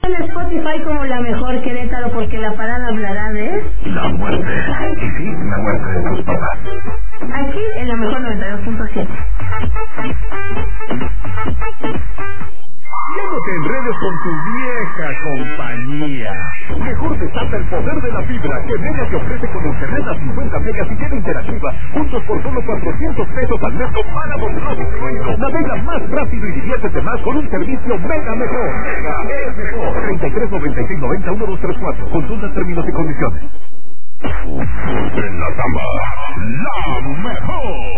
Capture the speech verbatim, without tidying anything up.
En Spotify como La Mejor Querétaro, porque la parada hablará de... La muerte. Y sí, la muerte de tus papás. Aquí en La Mejor noventa y dos punto siete. Ya no te enredes con tu vieja compañía. Mejor desata el poder de la fibra que Mega te ofrece con internet a cincuenta megas y tienda interactiva, juntos por solo cuatrocientos pesos al mes con Paramount Plus incluido. Navega más rápido y diviértete más con un servicio Mega mejor. Mega es mejor. treinta y tres noventa y seis noventa uno dos tres cuatro. Consulta términos y condiciones. En la cama, la mejor.